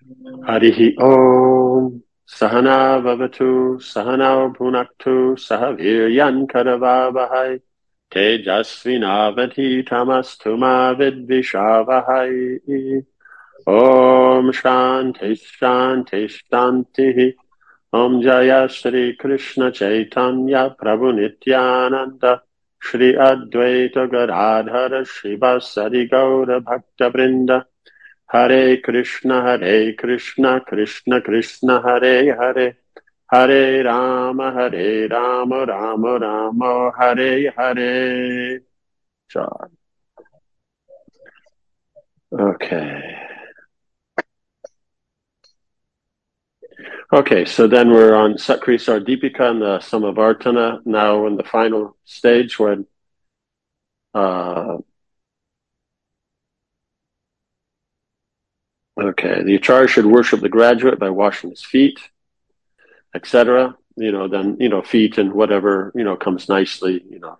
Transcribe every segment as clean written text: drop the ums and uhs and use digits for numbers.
Harihi Om Sahana Vavatu Sahana Bhunaktu Sahaviryan Karavavahai Tejasvinavati Tamastuma Vidvishavahai Om Shanti Shanti Shanti Om Jaya Shri Krishna Chaitanya Prabhu Nityananda Shri Advaita Gadadhara Shivasari Gaura Bhakta Vrinda Hare Krishna, Krishna Krishna, Hare Hare, Hare Rama, Rama Rama, Hare Hare. So, okay. Okay, so then we're on Sakri Sardipika and the Samavartana, now in the final stage when the Acharya should worship the graduate by washing his feet, etc. Then, feet and whatever, comes nicely,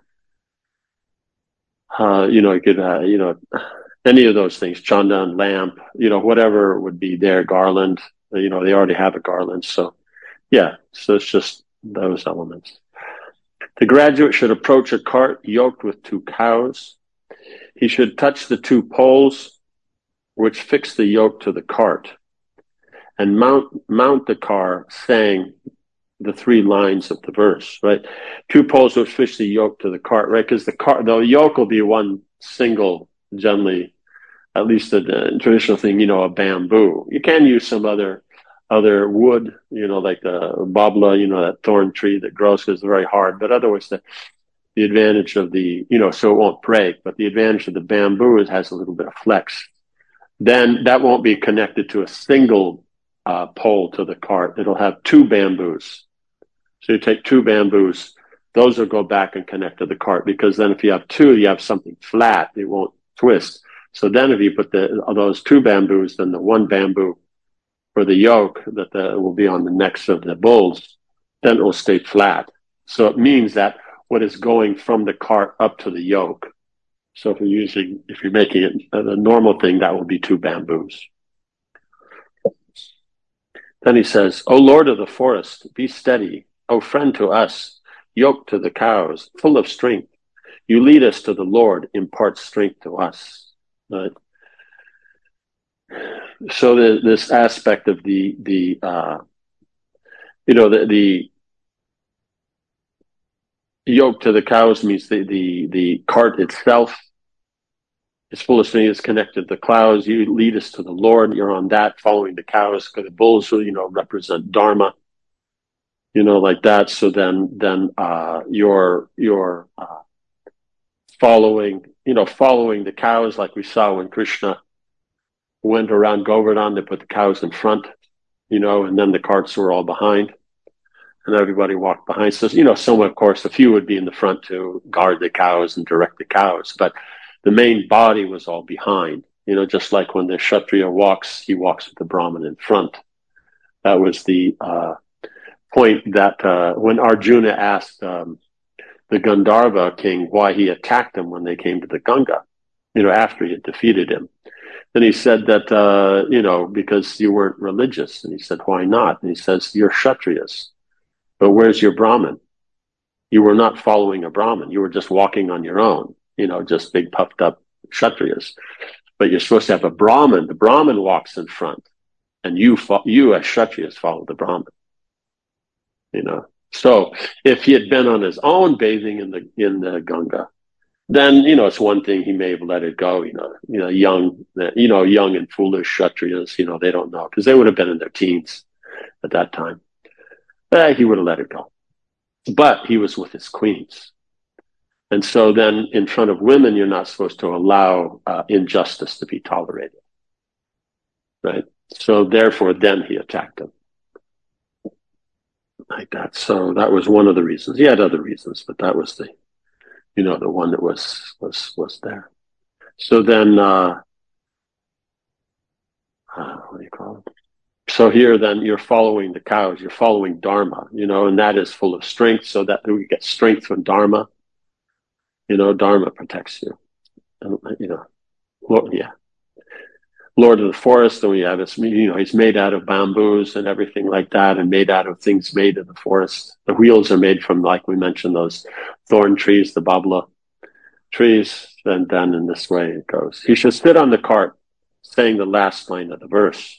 you could, any of those things, chandan, lamp, whatever would be there, garland, they already have a garland. So, yeah, so it's just those elements. The graduate should approach a cart yoked with two cows. He should touch the two poles which fix the yoke to the cart and mount the car saying the three lines of the verse, right? Two poles which fix the yoke to the cart, right? Because the yoke will be one single, generally, at least the traditional thing, a bamboo. You can use some other wood, like the babla, that thorn tree that grows because it's very hard. But otherwise, the advantage of so it won't break. But the advantage of the bamboo is it has a little bit of flex. Then that won't be connected to a single pole to the cart. It'll have two bamboos. So you take two bamboos, those will go back and connect to the cart, because then if you have two, you have something flat, it won't twist. So then if you put those two bamboos, then the one bamboo for the yoke that will be on the necks of the bulls, then it will stay flat. So it means that what is going from the cart up to the yoke. So if you're making it a normal thing, that will be two bamboos. Then he says, O Lord of the forest, be steady. O friend to us, yoked to the cows, full of strength. You lead us to the Lord, impart strength to us. Right? So this aspect of the yoke to the cows means the cart itself is full of strength, is connected to the clouds. You lead us to the Lord. You're on that, following the cows, because the bulls will, represent Dharma. Like that. So then you're following the cows, like we saw when Krishna went around Govardhan. They put the cows in front, and then the carts were all behind, and everybody walked behind. So, some, of course, a few would be in the front to guard the cows and direct the cows, but the main body was all behind. Just like when the Kshatriya walks, he walks with the Brahmin in front. That was the point that when Arjuna asked the Gandharva king why he attacked them when they came to the Ganga, after he had defeated him. Then he said that, because you weren't religious. And he said, why not? And he says, you're Kshatriyas, but where's your Brahmin? You were not following a Brahmin. You were just walking on your own, just big puffed up Kshatriyas. But you're supposed to have a Brahmin. The Brahmin walks in front, and you as Kshatriyas follow the Brahmin. So if he had been on his own bathing in the Ganga, then it's one thing, he may have let it go. Young and foolish Kshatriyas, they don't know, because they would have been in their teens at that time. He would have let it go. But he was with his queens, and so then in front of women, you're not supposed to allow injustice to be tolerated, right? So therefore, then he attacked them. Like that. So that was one of the reasons. He had other reasons, but that was the one that was there. So then, what do you call it? So here, then you're following the cows. You're following Dharma, and that is full of strength. So that we get strength from Dharma. Dharma protects you. Well, yeah. Lord of the Forest, and we have his, he's made out of bamboos and everything like that, and made out of things made in the forest. The wheels are made from, like we mentioned, those thorn trees, the babla trees, and then in this way it goes. He should sit on the cart, saying the last line of the verse.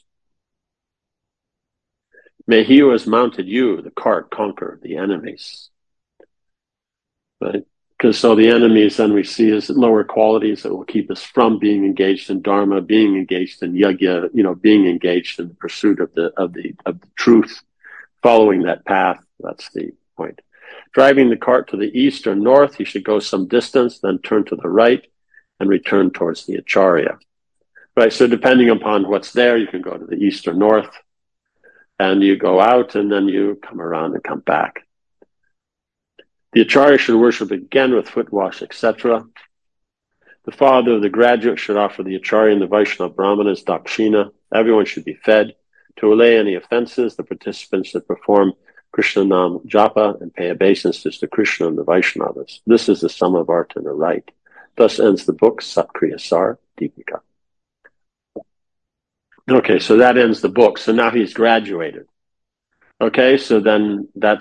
May he who has mounted you, the cart, conquer the enemies. Right? Because so the enemies then we see as lower qualities that will keep us from being engaged in dharma, being engaged in yajna, being engaged in the pursuit of the truth, following that path. That's the point. Driving the cart to the east or north, you should go some distance, then turn to the right and return towards the acharya. Right. So depending upon what's there, you can go to the east or north, and you go out, and then you come around and come back. The acharya should worship again with foot wash, etc. The father of the graduate should offer the acharya and the Vaishnava brahmanas dakshina. Everyone should be fed. To allay any offenses, the participants should perform Krishna Nam Japa and pay obeisances to Krishna and the Vaishnavas. This is the sum of art and a right. Thus ends the book Satkriya Sar Deepika. Okay, so that ends the book. So now he's graduated. Okay, so then that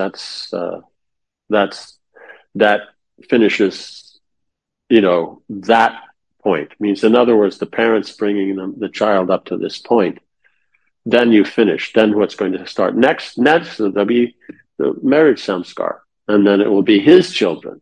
finishes, that point. Means, in other words, the parents bringing the child up to this point. Then you finish. Then what's going to start next? There'll be the marriage samskar, and then it will be his children.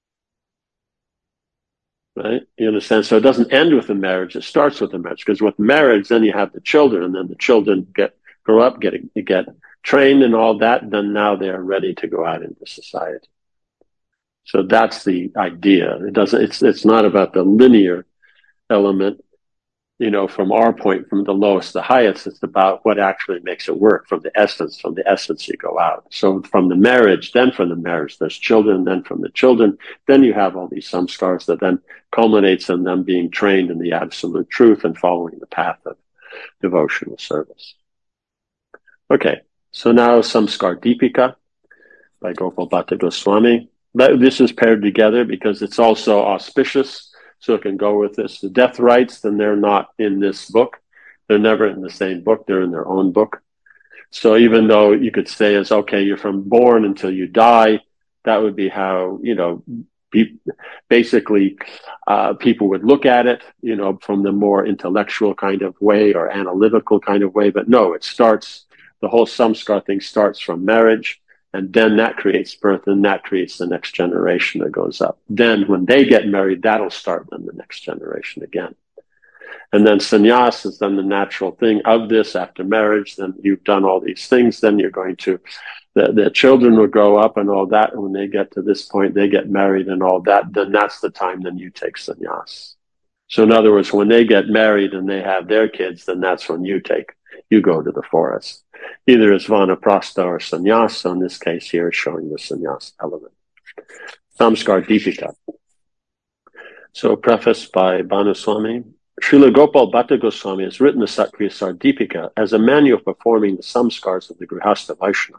Right? You understand? So it doesn't end with the marriage. It starts with the marriage, because with marriage, then you have the children, and then the children grow up, get trained and all that. Then now they are ready to go out into society. So that's the idea. It's not about the linear element, from our point, from the lowest to the highest. It's about what actually makes it work from the essence. From the essence, you go out. So from the marriage, then from the marriage, there's children. Then from the children, then you have all these samskars that then culminates in them being trained in the absolute truth and following the path of devotional service. Okay, so now Samskar Deepika by Gopal Bhatta Goswami. This is paired together because it's also auspicious, so it can go with this. The death rites, then they're not in this book. They're never in the same book. They're in their own book. So even though you could say it's okay, you're from born until you die, that would be how, basically people would look at it, from the more intellectual kind of way or analytical kind of way. But no, the whole samskar thing starts from marriage. And then that creates birth, and that creates the next generation that goes up. Then when they get married, that'll start then the next generation again. And then sannyas is then the natural thing of this after marriage. Then you've done all these things. Then you're going to, the children will grow up and all that. And when they get to this point, they get married and all that. Then that's the time then you take sannyas. So in other words, when they get married and they have their kids, then that's when you go to the forest. Either as vanaprastha or sannyasa. In this case here is showing the sannyasa element. Samskar Deepika. So preface by Bhanuswami. Srila Gopal Bhatta Goswami has written the Satkriya Sar Deepika as a manual performing the samskars of the Grihastha Vaishnava.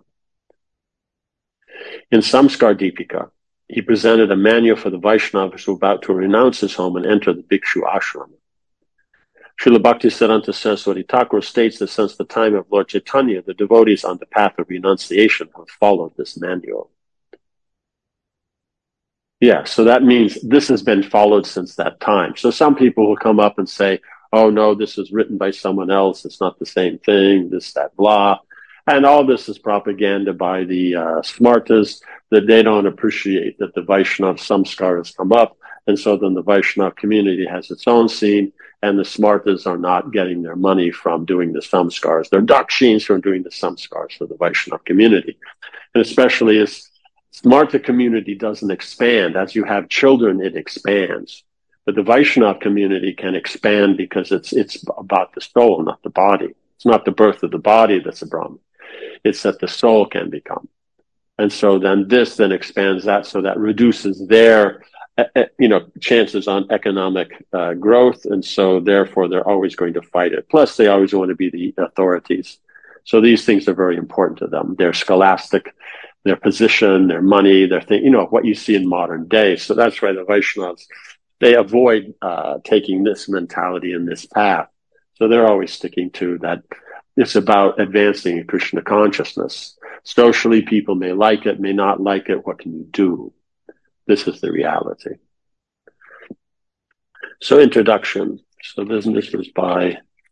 In Samskar Deepika, he presented a manual for the Vaishnavas who were about to renounce his home and enter the Bhikshu Ashrama. Srila Bhaktisiddhanta Saraswati Thakur states that since the time of Lord Chaitanya, the devotees on the path of renunciation have followed this manual. Yeah, so that means this has been followed since that time. So some people will come up and say, oh no, this is written by someone else, it's not the same thing, this, that, blah. And all this is propaganda by the smartas, that they don't appreciate that the Vaishnava samskar has come up. And so then the Vaishnava community has its own scene, and the smartas are not getting their money from doing the samskars. They're dakshins from doing the samskars for the Vaishnava community. And especially as smarta community doesn't expand. As you have children, it expands. But the Vaishnava community can expand because it's about the soul, not the body. It's not the birth of the body that's a Brahman. It's that the soul can become. And so then this then expands that, so that reduces their chances on economic growth, and so therefore they're always going to fight it. Plus, they always want to be the authorities. So these things are very important to them. Their scholastic, their position, their money, their thing, what you see in modern day. So that's why the Vaishnavas, they avoid taking this mentality and this path. So they're always sticking to that. It's about advancing in Krishna consciousness. Socially, people may like it, may not like it. What can you do? This is the reality. So introduction. So this is by,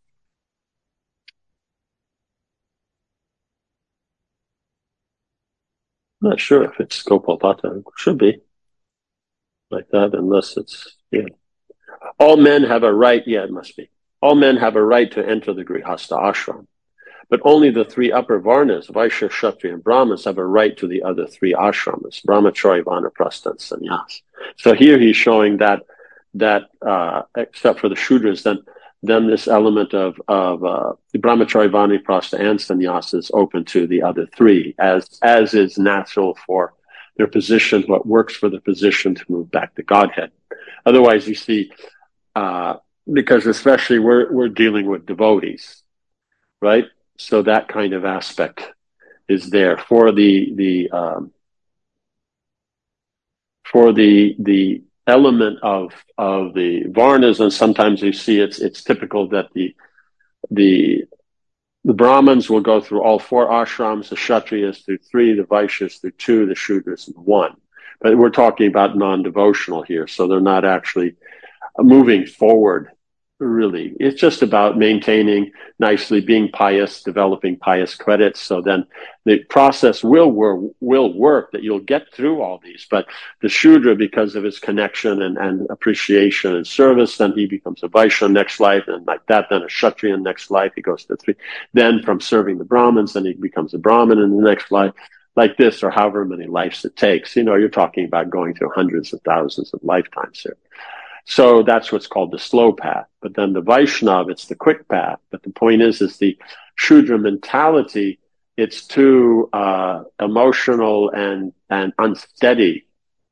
I'm not sure if it's Gopal Bhatta. It should be like that, unless it's, yeah. All men have a right, yeah, it must be. All men have a right to enter the Grihastha ashram, but only the three upper varnas, Vaishya, Kshatriya, and Brahmins, have a right to the other three ashramas, Brahmacharya, Vanaprastha, and Sannyas. So here he's showing that except for the Shudras, then this element of the Brahmacharya, Vanaprastha, and Sannyas is open to the other three, as is natural for their position, what works for the position to move back to Godhead. Otherwise, you see, because especially we're dealing with devotees, right? So that kind of aspect is there for the element of the varnas, and sometimes you see it's typical that the Brahmins will go through all four ashrams, the Kshatriyas through three, the Vaishyas through two, the Shudras through one. But we're talking about non-devotional here, so they're not actually moving forward, really. It's just about maintaining nicely, being pious, developing pious credits. So then the process will work that you'll get through all these. But the Shudra, because of his connection and appreciation and service, then he becomes a Vaishya next life, and like that, then a Kshatriya next life, he goes to three. Then from serving the Brahmins, then he becomes a Brahmin in the next life. Like this, or however many lives it takes. You're talking about going through hundreds of thousands of lifetimes here. So that's what's called the slow path. But then the Vaishnav, it's the quick path. But the point is the Shudra mentality, it's too emotional and unsteady,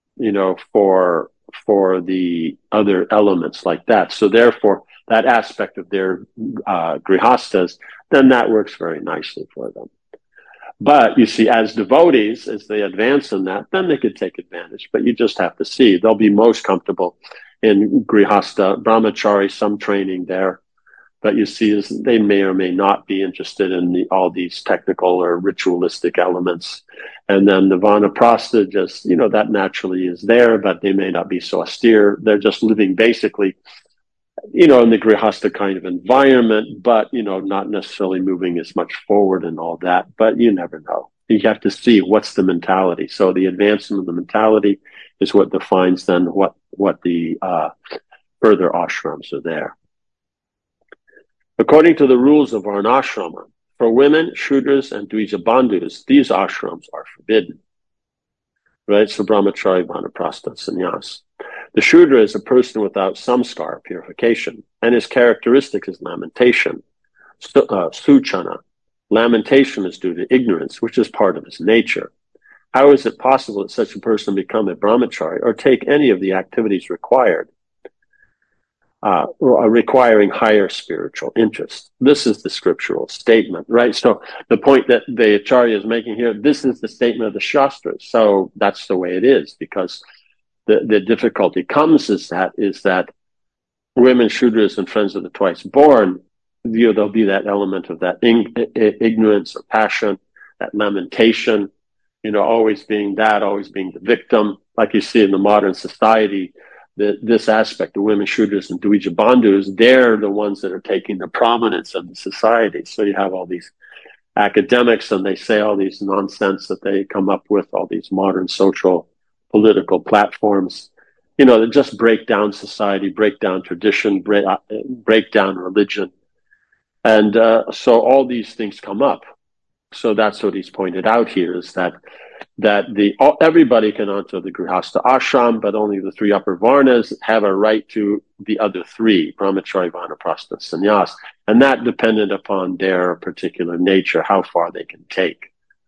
for the other elements like that. So therefore, that aspect of their grihastas, then that works very nicely for them. But you see, as devotees, as they advance in that, then they could take advantage. But you just have to see. They'll be most comfortable in Grihastha, Brahmachari, some training there. But you see, they may or may not be interested in all these technical or ritualistic elements. And then the Vanaprastha just, that naturally is there, but they may not be so austere. They're just living basically, in the Grihastha kind of environment, but, not necessarily moving as much forward and all that. But you never know. You have to see what's the mentality. So the advancement of the mentality is what defines then what the further ashrams are there. According to the rules of Varnashrama, for women, Shudras, and Dvija Bandhus, these ashrams are forbidden. Right? So Brahmacharya, Vanaprastha, Sannyas. The Shudra is a person without samskar, purification, and his characteristic is lamentation, suchana. Lamentation is due to ignorance, which is part of his nature. How is it possible that such a person become a brahmachari or take any of the activities required, requiring higher spiritual interest? This is the scriptural statement, right? So the point that the Acharya is making here, this is the statement of the Shastras. So that's the way it is, because the difficulty comes is that women, Shudras, and friends of the twice born, there'll be that element of that ignorance or passion, that lamentation, always being the victim. Like you see in the modern society, this aspect of women, Shudras, and Dvija Bandhus, they're the ones that are taking the prominence of the society. So you have all these academics, and they say all these nonsense that they come up with, all these modern social political platforms, that just break down society, break down tradition, break down religion. And so all these things come up. So that's what he's pointed out here, is that everybody can enter the Grihastha ashram, but only the three upper varnas have a right to the other three, Brahmacharya, Vanaprastha, Sannyas, and that dependent upon their particular nature, how far they can take.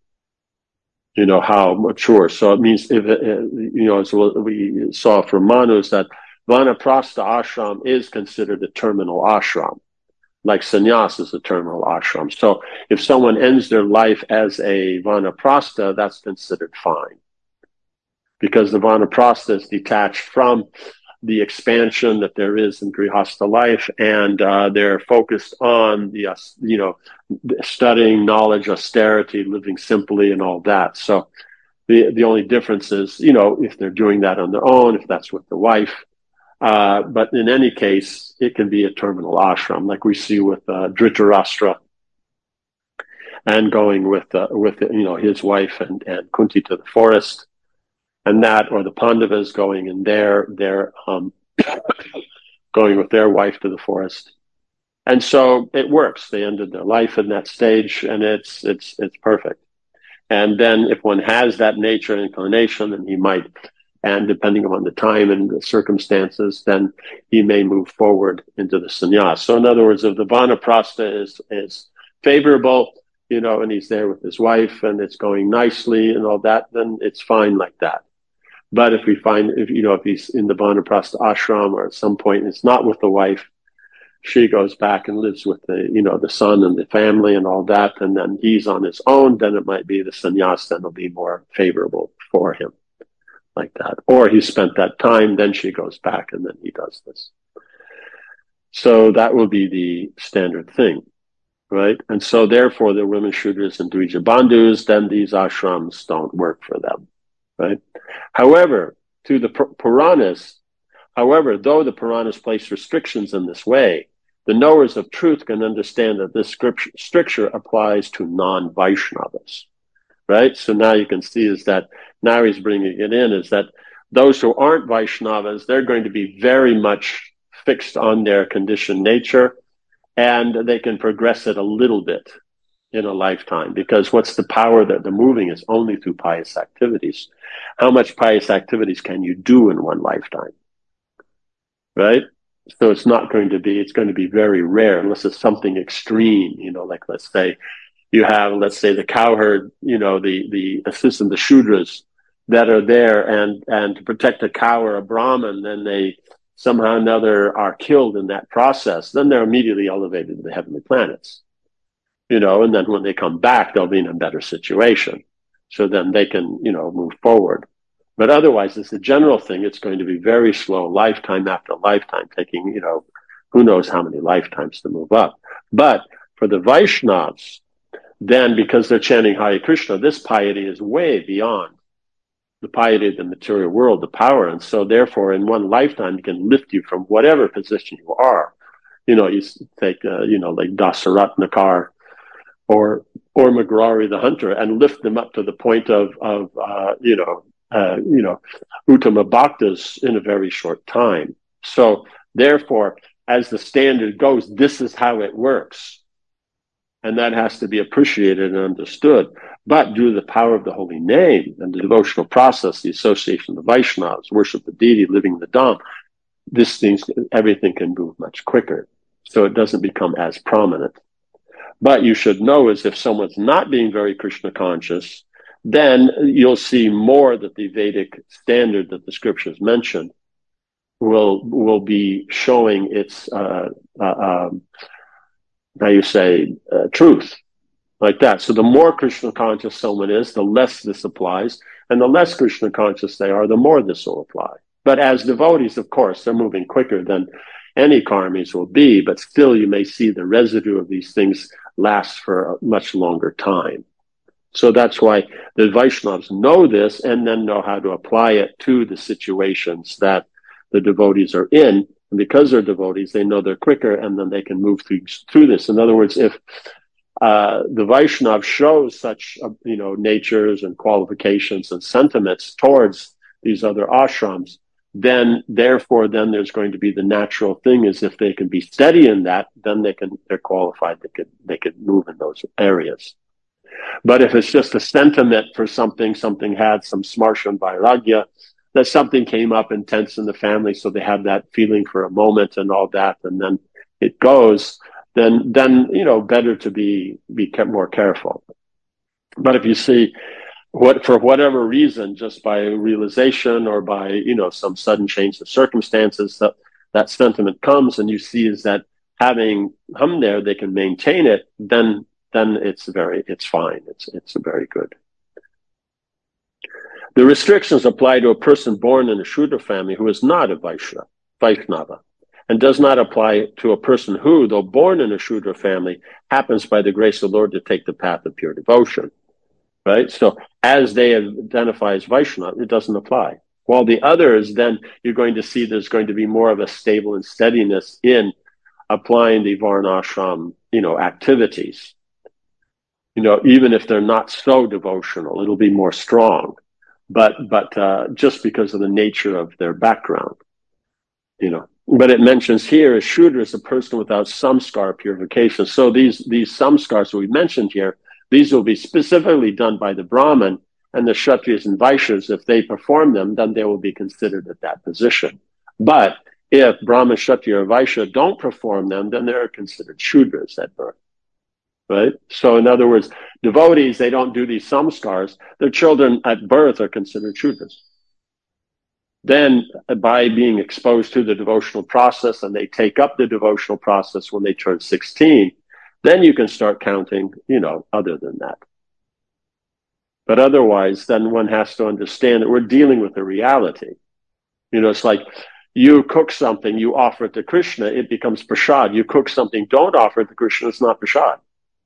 How mature. So it means, as we saw from Manus, that Vanaprastha ashram is considered a terminal ashram, like sannyas is a terminal ashram. So if someone ends their life as a Vanaprastha, that's considered fine, because the Vanaprastha is detached from the expansion that there is in Grihastha life, and they're focused on the studying knowledge, austerity, living simply, and all that. So the only difference is, if they're doing that on their own, if that's with the wife. But in any case, it can be a terminal ashram, like we see with Dhritarashtra, and going with his wife and Kunti to the forest, and that, or the Pandavas going in their going with their wife to the forest. And so it works. They ended their life in that stage, and it's perfect. And then if one has that nature and inclination, then he might, and depending upon the time and the circumstances, then he may move forward into the sannyas. So in other words, if the vanaprastha is favorable, and he's there with his wife and it's going nicely and all that, then it's fine like that. But if we find, if he's in the vanaprastha ashram, or at some point it's not with the wife, she goes back and lives with the son and the family and all that, and then he's on his own, then it might be the sannyas then will be more favorable for him, like that. Or he spent that time, then she goes back and then he does this. So that will be the standard thing, right? And so therefore the women Shudras and Dvija Bandhus, then these ashrams don't work for them, right? However, to the Puranas, though the Puranas place restrictions in this way, the knowers of truth can understand that this stricture applies to non-Vaishnavas, right? So now you can see is that, now he's bringing it in, is that those who aren't Vaishnavas, they're going to be very much fixed on their conditioned nature, and they can progress it a little bit in a lifetime, because what's the power that they're moving is only through pious activities. How much pious activities can you do in one lifetime? Right? So it's going to be very rare unless it's something extreme, like let's say you have, the cowherd, the assistant, the Shudras that are there and to protect a cow or a Brahmin, then they somehow or another are killed in that process. Then they're immediately elevated to the heavenly planets, and then when they come back, they'll be in a better situation. So then they can, move forward. But otherwise, it's a general thing. It's going to be very slow, lifetime after lifetime, taking, who knows how many lifetimes to move up. But for the Vaishnavas, then because they're chanting Hare Krishna, this piety is way beyond the piety of the material world, the power. And so therefore, in one lifetime, it can lift you from whatever position you are. You take, like Dasaratnakar or Magrari the hunter, and lift them up to the point of Uttama Bhaktas in a very short time. So therefore, as the standard goes, this is how it works. And that has to be appreciated and understood. But due to the power of the holy name and the devotional process, the association of the Vaishnavas, worship the deity, living the Dham, everything can move much quicker. So it doesn't become as prominent. But you should know is if someone's not being very Krishna conscious, then you'll see more that the Vedic standard that the scriptures mentioned will be showing its truth, like that. So the more Krishna conscious someone is, the less this applies, and the less Krishna conscious they are, the more this will apply. But as devotees, of course, they're moving quicker than any karmis will be, but still you may see the residue of these things last for a much longer time. So that's why the Vaishnavas know this and then know how to apply it to the situations that the devotees are in. And because they're devotees, they know they're quicker, and then they can move through this. In other words, if the Vaishnav shows such, natures and qualifications and sentiments towards these other ashrams, then there's going to be the natural thing is if they can be steady in that, then they're qualified. They could move in those areas. But if it's just a sentiment for something had some smarshan vairagya, that something came up intense in the family, so they have that feeling for a moment and all that, and then it goes, then better to be kept more careful. But if you see for whatever reason, just by realization or by some sudden change of circumstances, that sentiment comes, and you see is that having come there, they can maintain it, then it's fine. It's very good. The restrictions apply to a person born in a Shudra family who is not a Vaishya. Vaishnava, and does not apply to a person who, though born in a Shudra family, happens by the grace of the Lord to take the path of pure devotion. Right? So as they identify as Vaishnava, it doesn't apply. While the others, then you're going to see there's going to be more of a stable and steadiness in applying the Varnashram, activities. Even if they're not so devotional, it'll be more strong. But just because of the nature of their background, But it mentions here is Shudra is a person without samskar purification. So these samskars we mentioned here, these will be specifically done by the Brahmin, and the Kshatriyas and Vaishyas, if they perform them, then they will be considered at that position. But if Brahmin, Kshatriya, or Vaishya don't perform them, then they're considered Shudras at birth. Right? So in other words, devotees, they don't do these samskars. Their children at birth are considered Shudras. Then by being exposed to the devotional process, and they take up the devotional process when they turn 16, then you can start counting, other than that. But otherwise, then one has to understand that we're dealing with a reality. It's like you cook something, you offer it to Krishna, it becomes prasad. You cook something, don't offer it to Krishna, it's not prasad.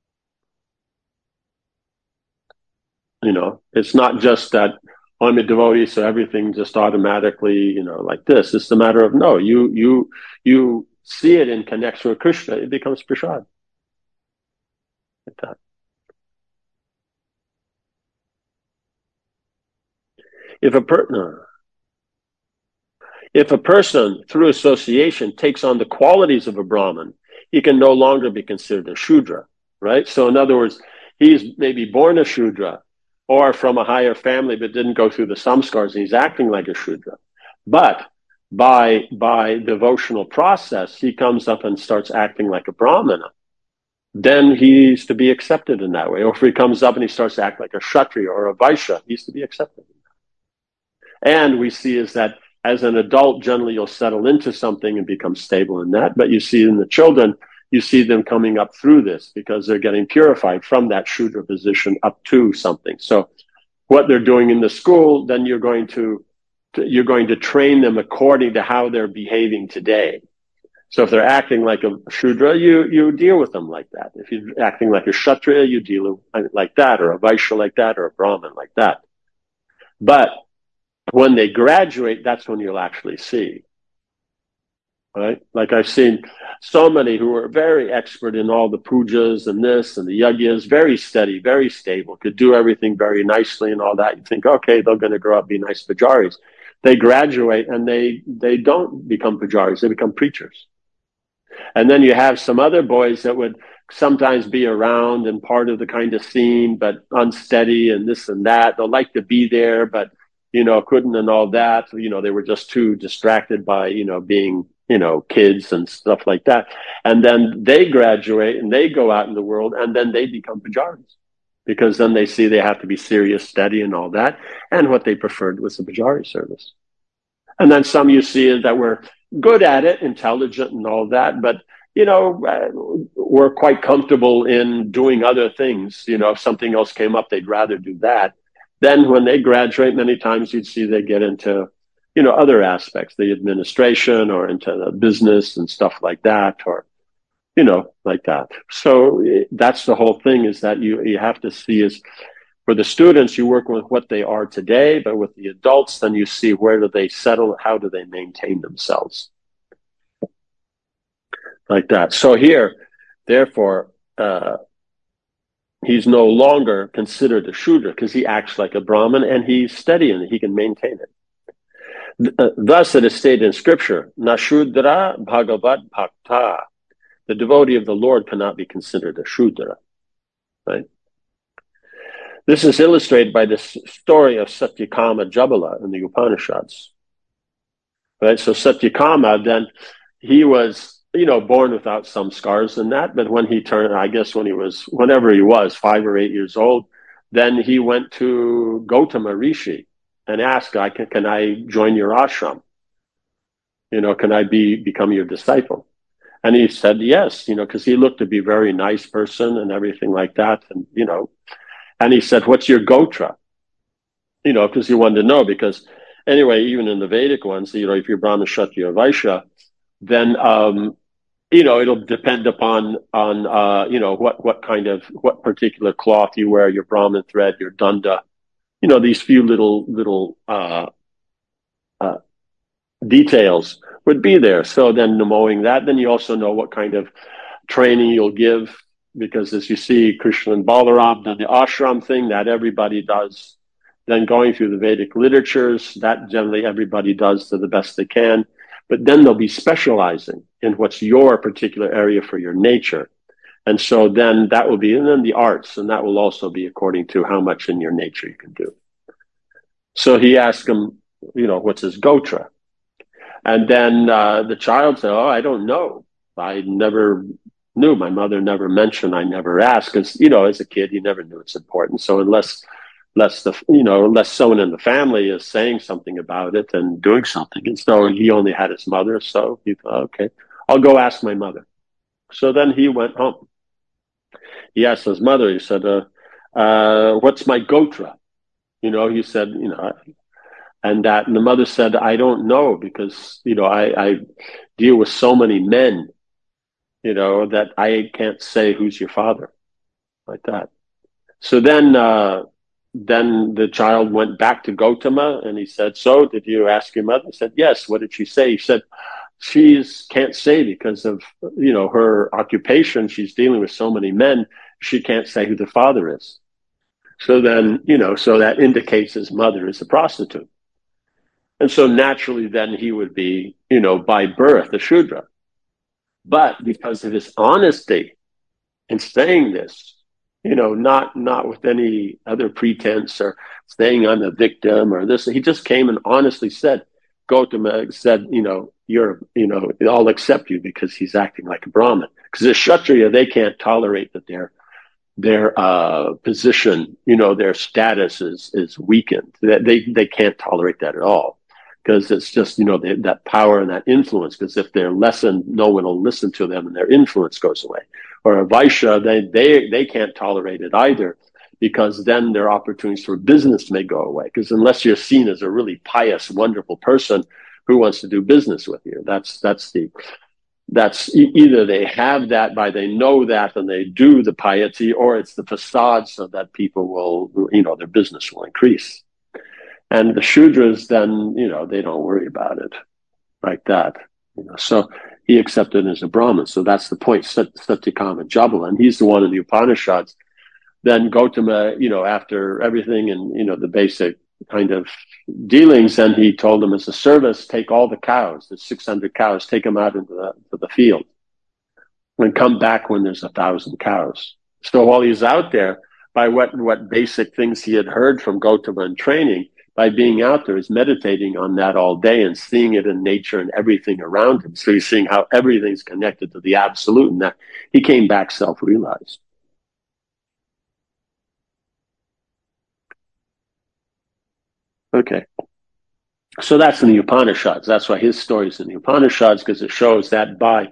It's not just that I'm a devotee, so everything just automatically, like this. It's a matter of no, you see it in connection with Krishna, it becomes prasad. Like that. If a person through association takes on the qualities of a Brahmin, he can no longer be considered a Shudra, right? So in other words, he's maybe born a Shudra or from a higher family but didn't go through the samskars, and he's acting like a Shudra. But by devotional process, he comes up and starts acting like a Brahmana. Then he's to be accepted in that way. Or if he comes up and he starts to act like a Kshatriya or a Vaishya, he's to be accepted. And we see is that as an adult, generally you'll settle into something and become stable in that. But you see in the children, you see them coming up through this because they're getting purified from that Shudra position up to something. So what they're doing in the school, then you're going to train them according to how they're behaving today. So if they're acting like a Shudra, you deal with them like that. If you're acting like a Kshatriya, you deal like that, or a Vaishya like that, or a Brahmin like that. But when they graduate, that's when you'll actually see. Right? Like I've seen so many who are very expert in all the pujas and this and the yagyas, very steady, very stable, could do everything very nicely and all that. You think, okay, they're going to grow up, be nice pujaris. They graduate and they don't become pujaris, they become preachers. And then you have some other boys that would sometimes be around and part of the kind of scene, but unsteady and this and that. They'll like to be there, but couldn't and all that. They were just too distracted by, being, kids and stuff like that. And then they graduate and they go out in the world and then they become pujaris because then they see they have to be serious, steady and all that. And what they preferred was the pujari service. And then some you see that were good at it, intelligent and all that, but, were quite comfortable in doing other things. If something else came up, they'd rather do that. Then when they graduate, many times you'd see they get into, other aspects, the administration or into the business and stuff like that, or, like that. So that's the whole thing, is that you have to see is for the students, you work with what they are today, but with the adults, then you see where do they settle, how do they maintain themselves. Like that. So here, therefore, he's no longer considered a Shudra because he acts like a Brahmin and he's steady in it. He can maintain it. Thus it is stated in scripture, Na Shudra Bhagavat Bhakta. The devotee of the Lord cannot be considered a Shudra. Right? This is illustrated by this story of Satyakama Jabala in the Upanishads. Right? So Satyakama, then he was born without some scars and that, but when he turned, I guess whenever he was 5 or 8 years old, then he went to Gautama Rishi and asked, can I join your ashram? Can I become your disciple? And he said yes, because he looked to be a very nice person and everything like that. And, and he said, what's your gotra? Because he wanted to know, because anyway, even in the Vedic ones, if you're Brahmin, Kshatriya, Vaishya, then it'll depend upon what particular cloth you wear, your Brahmin thread, your danda, these few little uh, details would be there. So then knowing that, then you also know what kind of training you'll give, because as you see, Krishna and Balaram, then the ashram thing that everybody does, then going through the Vedic literatures, that generally everybody does to the best they can. But then they'll be specializing in what's your particular area for your nature. And so then that will be, and then the arts, and that will also be according to how much in your nature you can do. So he asked him, what's his gotra? And then the child said, oh, I don't know. I never knew. My mother never mentioned. I never asked. Because, as a kid, you never knew it's important. So unless someone in the family is saying something about it and doing something. And so he only had his mother. So he thought, okay, I'll go ask my mother. So then he went home. He asked his mother, he said, what's my gotra? He said, and the mother said, I don't know, because, I deal with so many men, that I can't say who's your father, like that. So then the child went back to Gautama and he said, so did you ask your mother? He said, yes. What did she say? He said, she can't say because of, her occupation. She's dealing with so many men. She can't say who the father is. So then, so that indicates his mother is a prostitute. And so naturally then he would be, by birth, a Shudra. But because of his honesty in saying this, not with any other pretense or saying I'm a victim or this, he just came and honestly said, Gautama said, I'll accept you because he's acting like a Brahmin. Because the Kshatriya, they can't tolerate that their position, their status is weakened. They can't tolerate that at all. Because it's just, that power and that influence. Because if they're lessened, no one will listen to them and their influence goes away. Or a Vaishya, they can't tolerate it either, because then their opportunities for business may go away. Because unless you're seen as a really pious, wonderful person, who wants to do business with you? That's either they have that by they know that and they do the piety, or it's the facade so that people will, their business will increase. And the Shudras then, they don't worry about it like that. So he accepted as a Brahmin. So that's the point, Satyakama Jabala. And he's the one in the Upanishads. Then Gautama, after everything and, the basic kind of dealings, then he told them as a service, take all the cows, the 600 cows, take them out into the field and come back when there's 1,000 cows. So while he's out there, by what basic things he had heard from Gautama in training, by being out there, he's meditating on that all day and seeing it in nature and everything around him. So he's seeing how everything's connected to the absolute, and that he came back self-realized. Okay. So that's in the Upanishads. That's why his story is in the Upanishads, because it shows that by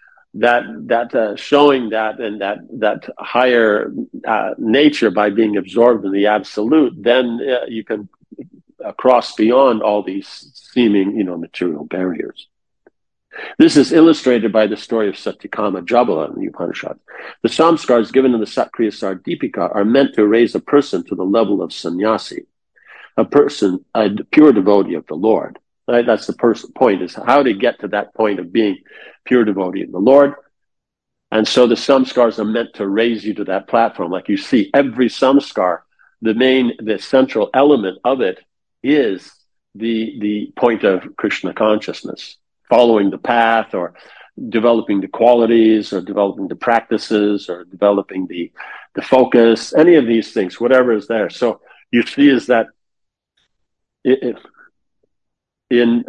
showing that and that higher nature by being absorbed in the absolute, then you can cross beyond all these seeming, material barriers. This is illustrated by the story of Satyakama Jabala in the Upanishads. The samskars given in the Sakriya Sardipika are meant to raise a person to the level of sannyasi, a person, a pure devotee of the Lord. Right? That's the point, is how to get to that point of being pure devotee of the Lord. And so the samskars are meant to raise you to that platform. Like you see, every samskar, the central element of it is the point of Krishna consciousness, following the path or developing the qualities or developing the practices or developing the focus, any of these things, whatever is there. So you see is that in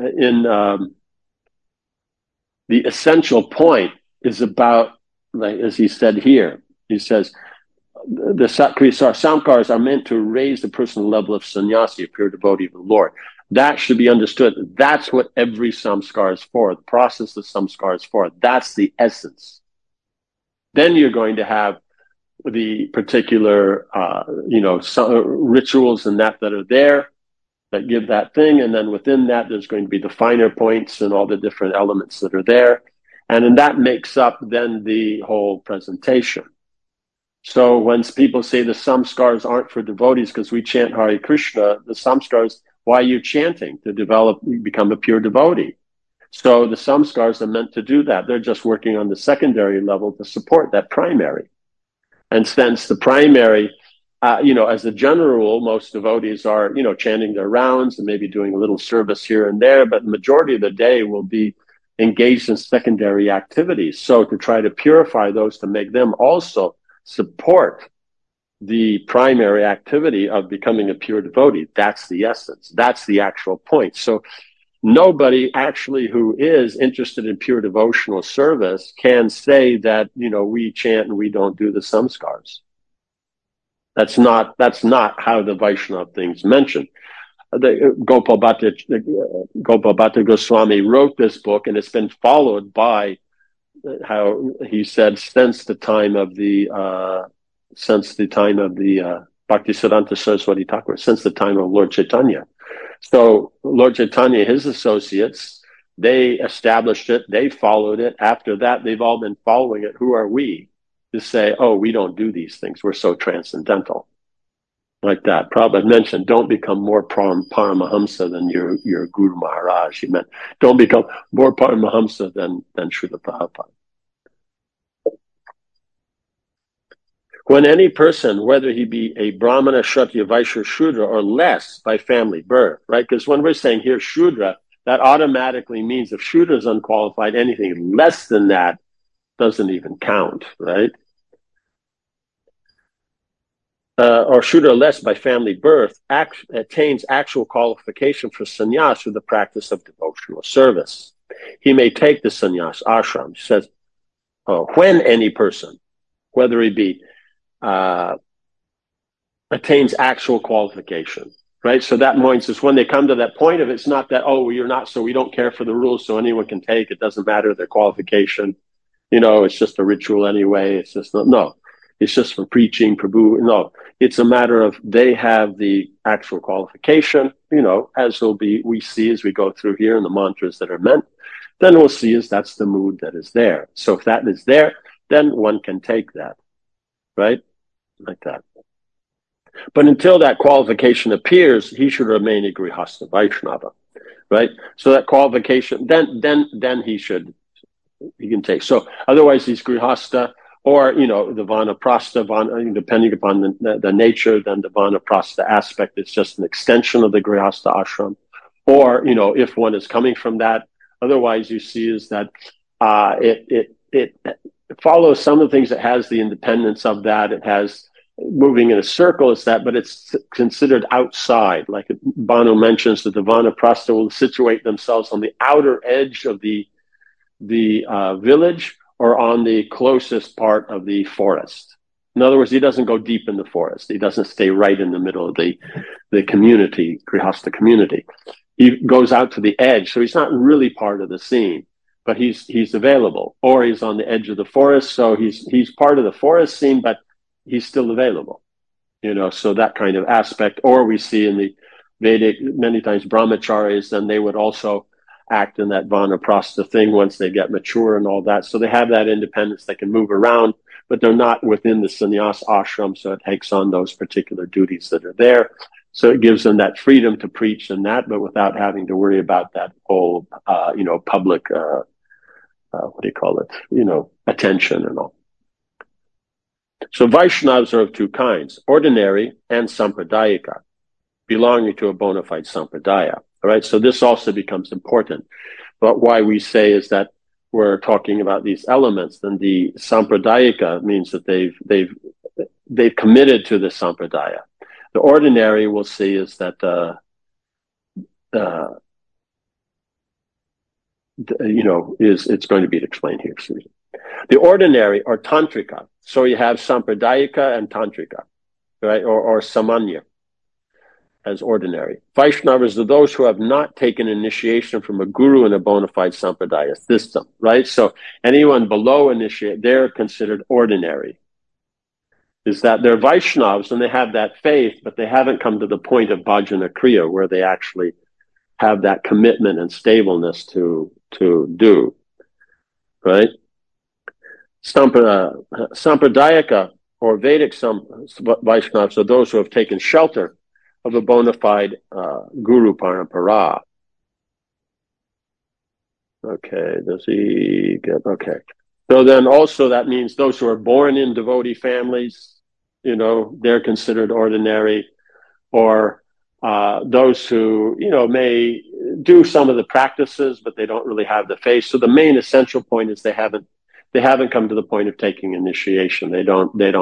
the essential point is about, like as he said here, he says, the Sakriya Samskars are meant to raise the personal level of sannyasi, a pure devotee of the Lord. That should be understood. That's what every samskar is for. The process of samskar is for. That's the essence. Then you're going to have the particular, rituals and that are there. that give that thing. And then within that, there's going to be the finer points and all the different elements that are there. And then that makes up then the whole presentation. So when people say the samskars aren't for devotees because we chant Hare Krishna, the samskars, why are you chanting? To become a pure devotee. So the samskars are meant to do that. They're just working on the secondary level to support that primary. And since the primary, as a general rule, most devotees are, chanting their rounds and maybe doing a little service here and there, but the majority of the day will be engaged in secondary activities. So to try to purify those, to make them also support the primary activity of becoming a pure devotee, that's the essence. That's the actual point. So nobody actually who is interested in pure devotional service can say that, we chant and we don't do the samskars. That's not how the Vaishnava things mention. Gopal Bhatta Goswami wrote this book, and it's been followed by how he said since the time of the Bhaktisiddhanta Saraswati Thakur, since the time of Lord Chaitanya. So Lord Chaitanya, his associates, they established it, they followed it. After that, they've all been following it. Who are we to say, oh, we don't do these things, we're so transcendental? Like that. Prabhupada mentioned, don't become more Paramahamsa than your Guru Maharaj. He meant, don't become more Paramahamsa than Srila Prabhupada. When any person, whether he be a Brahmana, Kshatriya, Vaishya, Shudra, or less by family birth, right? Because when we're saying here Shudra, that automatically means if Shudra is unqualified, anything less than that doesn't even count, right? Or Shudra less by family birth attains actual qualification for sannyas through the practice of devotional service. He may take the sannyas ashram. He says, when any person, whether he be attains actual qualification, right? So that means is when they come to that point of it's not that, oh, you're not, so we don't care for the rules, so anyone can take, it doesn't matter their qualification, it's just a ritual anyway, it's just no, it's just for preaching, Prabhu, no, it's a matter of they have the actual qualification, as we see as we go through here in the mantras that are meant, then we'll see as that's the mood that is there. So if that is there, then one can take that, right? Like that. But until that qualification appears, he should remain a Grihastha Vaishnava, right? So that qualification, then he can take. So otherwise he's Grihastha, or, the Vanaprastha, depending upon the nature, then the Vanaprastha aspect is just an extension of the Grihastha ashram. Or, if one is coming from that, otherwise you see is that it follows some of the things that has the independence of that. It has moving in a circle is that, but it's considered outside. Like Banu mentions that the Vanaprastha will situate themselves on the outer edge of the village or on the closest part of the forest. In other words, he doesn't go deep in the forest. He doesn't stay right in the middle of the community, Grihastha community. He goes out to the edge, so he's not really part of the scene, but he's available. Or he's on the edge of the forest, so he's part of the forest scene, but he's still available. So that kind of aspect. Or we see in the Vedic, many times brahmacharis, then they would also act in that Vanaprastha thing once they get mature and all that. So they have that independence. They can move around, but they're not within the sannyas ashram, so it takes on those particular duties that are there. So it gives them that freedom to preach and that, but without having to worry about that whole, public, attention and all. So Vaishnavas are of two kinds, ordinary and sampradayika, belonging to a bona fide sampradaya. All right, so this also becomes important. But why we say is that we're talking about these elements, then the sampradayika means that they've committed to the sampradaya. The ordinary we'll see is that it's going to be explained here. The ordinary are tantrika. So you have sampradayika and tantrika, right? Or samanya as ordinary. Vaishnavas are those who have not taken initiation from a guru in a bona fide sampradaya system, right? So anyone below initiate, they're considered ordinary. is that they're Vaishnavas and they have that faith, but they haven't come to the point of bhajana kriya where they actually have that commitment and stableness to do, right? Sampradayaka or Vedic Vaishnavas are those who have taken shelter of a bona fide Guru Parampara. Okay, does he get, okay. So then also that means those who are born in devotee families, you know, they're considered ordinary, or those who, you know, may do some of the practices, but they don't really have the faith. So the main essential point is they haven't come to the point of taking initiation. They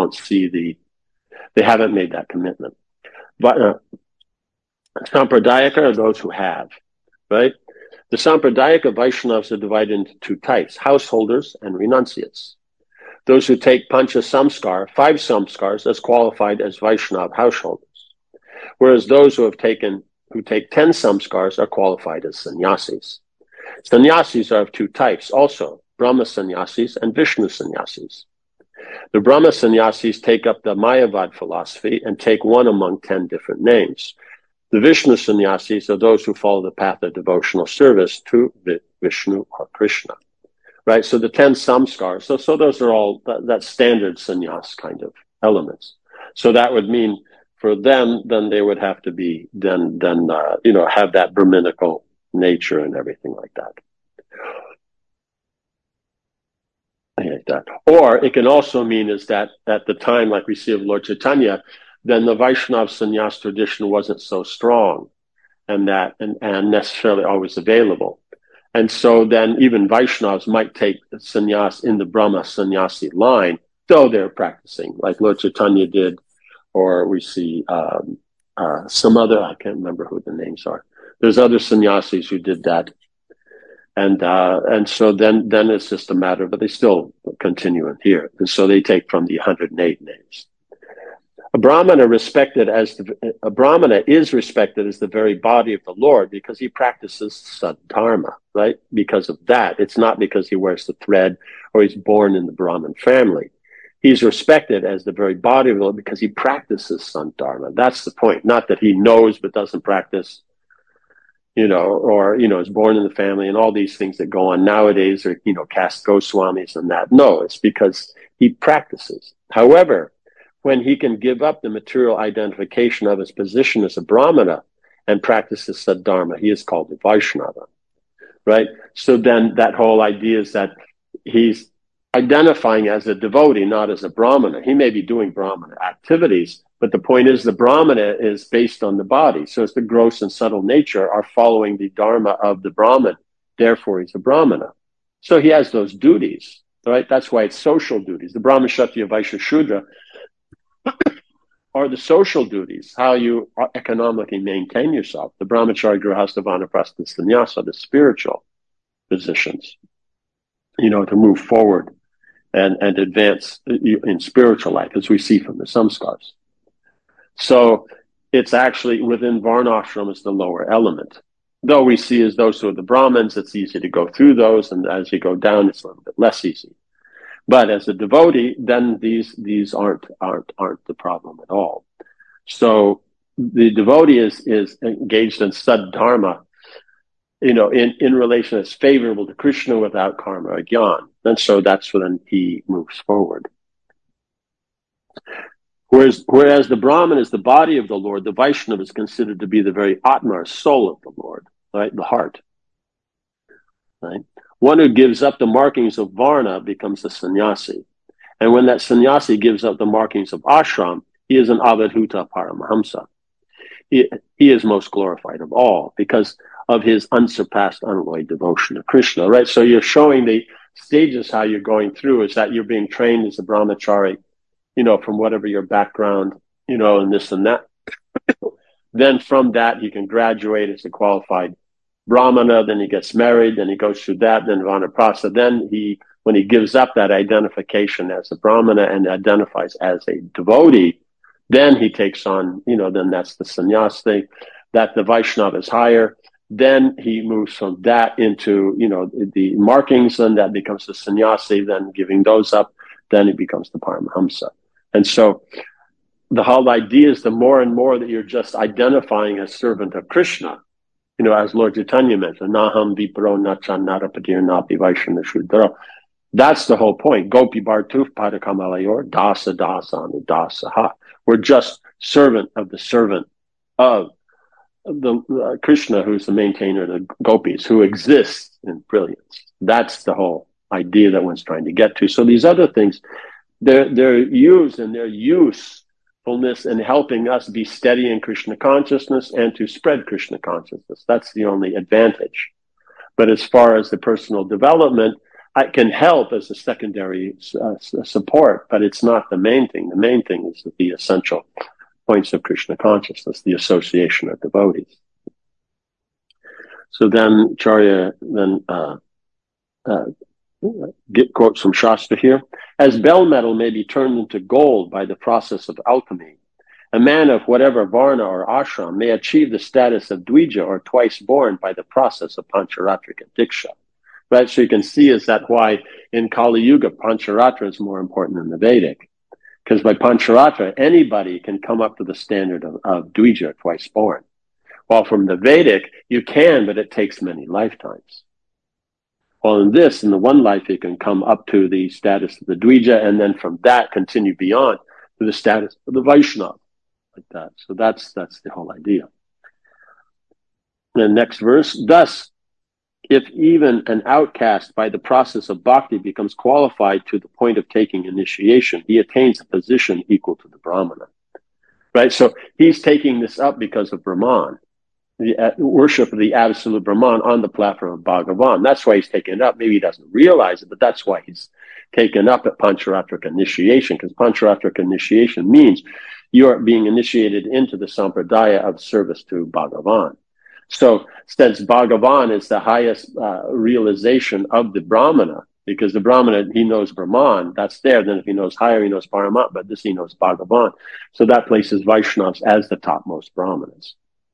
haven't made that commitment. But Sampradayaka are those who have, right? The Sampradayaka Vaishnavas are divided into two types, householders and renunciates. Those who take Pancha Samskar, 5 samskars, as qualified as Vaishnav householders, whereas those who take 10 samskars are qualified as sannyasis. Sannyasis are of two types also, Brahma sannyasis and Vishnu sannyasis. The Brahma sannyasis take up the Mayavad philosophy and take one among 10 different names. The Vishnu sannyasis are those who follow the path of devotional service to Vishnu or Krishna, right? So the 10 samskars, so those are all that standard sannyas kind of elements. So that would mean for them, then they would have to be, you know, have that Brahminical nature and everything like that. Or it can also mean is that at the time, like we see of Lord Chaitanya, then the Vaishnav sannyas tradition wasn't so strong and necessarily always available. And so then even Vaishnavas might take sannyas in the Brahma sannyasi line, though they're practicing, like Lord Chaitanya did, or we see some other, I can't remember who the names are. There's other sannyasis who did that. And so then it's just a matter, but they still continue in here. And so they take from the 108 names. A Brahmana is respected as the very body of the Lord because he practices sadharma, right? Because of that. It's not because he wears the thread or he's born in the Brahmin family. He's respected as the very body of the Lord because he practices sadharma. That's the point. Not that he knows but doesn't practice, you know, or, you know, is born in the family and all these things that go on nowadays, or, you know, caste Goswamis and that. No, it's because he practices. However, when he can give up the material identification of his position as a Brahmana and practices Saddharma, he is called a Vaishnava, right? So then that whole idea is that he's identifying as a devotee, not as a Brahmana. He may be doing Brahmana activities, but the point is the Brahmana is based on the body. So it's the gross and subtle nature are following the Dharma of the Brahman. Therefore, he's a Brahmana. So he has those duties, right? That's why it's social duties. The Brahma, Kshatriya, Vaishya, Shudra are the social duties, how you economically maintain yourself. The Brahmachari, Grihastha, Vanaprastha, Sannyasa, the spiritual positions, you know, to move forward and advance in spiritual life, as we see from the samskars. So it's actually within Varnashram is the lower element. Though we see as those who are the Brahmins, it's easy to go through those, and as you go down, it's a little bit less easy. But as a devotee, then these aren't the problem at all. So the devotee is engaged in Saddharma, you know, in relation that's favorable to Krishna without karma or jnana. And so that's when he moves forward. Whereas the Brahman is the body of the Lord, the Vaishnava is considered to be the very Atma, or soul of the Lord, right? The heart, right? One who gives up the markings of Varna becomes a sannyasi. And when that sannyasi gives up the markings of ashram, he is an avadhuta paramahamsa. He is most glorified of all because of his unsurpassed, unalloyed devotion to Krishna, right? So you're showing the stages how you're going through is that you're being trained as a brahmachari, you know, from whatever your background, you know, and this and that. Then from that, you can graduate as a qualified Brahmana, then he gets married, then he goes through that, then Vanaprastha. Then when he gives up that identification as a Brahmana and identifies as a devotee, then he takes on, you know, then that's the sannyas thing, that the Vaishnava is higher. Then he moves from that into, you know, the markings, and that becomes the sannyasi, then giving those up, then it becomes the Paramahamsa. And so the whole idea is the more and more that you're just identifying as servant of Krishna, as Lord Chaitanya mentioned, Naham Vipro Nachan Narapatir Napi Vaishnava Shudra. That's the whole point. Gopi Bhartuf Padakamalayur Dasa Dasa Anu Dasa Ha. We're just servant of the servant of the Krishna, who's the maintainer of the gopis, who exists in brilliance. That's the whole idea that one's trying to get to. So these other things, they're used in their usefulness in helping us be steady in Krishna consciousness and to spread Krishna consciousness. That's the only advantage. But as far as the personal development, it can help as a secondary support, but it's not the main thing. The main thing is the essential points of Krishna consciousness, the association of devotees. So then Charya quotes from Shastra here. As bell metal may be turned into gold by the process of alchemy, a man of whatever varna or ashram may achieve the status of Dvija or twice born by the process of Pancharatrika Diksha. Right? So you can see is that why in Kali Yuga, Pancharatra is more important than the Vedic. Because by Pancharatra, anybody can come up to the standard of Dvija, twice born. While from the Vedic, you can, but it takes many lifetimes. Well, in the one life, you can come up to the status of the Dvija, and then from that, continue beyond to the status of the Vaishnava, like that. So that's the whole idea. The next verse, thus, if even an outcast by the process of bhakti becomes qualified to the point of taking initiation, he attains a position equal to the Brahmana. Right? So he's taking this up because of Brahman, the worship of the absolute Brahman on the platform of Bhagavan. That's why he's taken it up. Maybe he doesn't realize it, but that's why he's taken up at Pancharatrika initiation, because Pancharatrika initiation means you're being initiated into the sampradaya of service to Bhagavan. So since Bhagavan is the highest realization of the Brahmana, because the Brahmana, he knows Brahman, that's there. Then if he knows higher, he knows Paramatma, but this he knows Bhagavan. So that places Vaishnavas as the topmost Brahmanas.